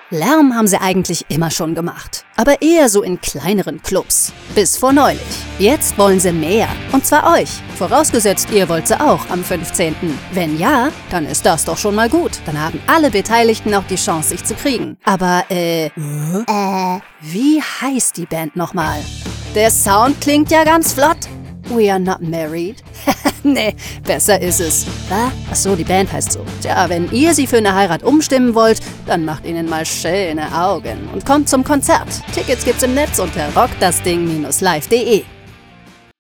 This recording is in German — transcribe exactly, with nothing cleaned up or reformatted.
Lärm haben sie eigentlich immer schon gemacht, aber eher so in kleineren Clubs. Bis vor neulich. Jetzt wollen sie mehr. Und zwar euch. Vorausgesetzt, ihr wollt sie auch am fünfzehnten Wenn ja, dann ist das doch schon mal gut. Dann haben alle Beteiligten auch die Chance, sich zu kriegen. Aber, äh... äh... Wie heißt die Band nochmal? Der Sound klingt ja ganz flott. We are not married. Nee, besser ist es. Was? Achso, die Band heißt so. Tja, wenn ihr sie für eine Heirat umstimmen wollt, dann macht ihnen mal schöne Augen und kommt zum Konzert. Tickets gibt's im Netz unter rockdasding Bindestrich live punkt de.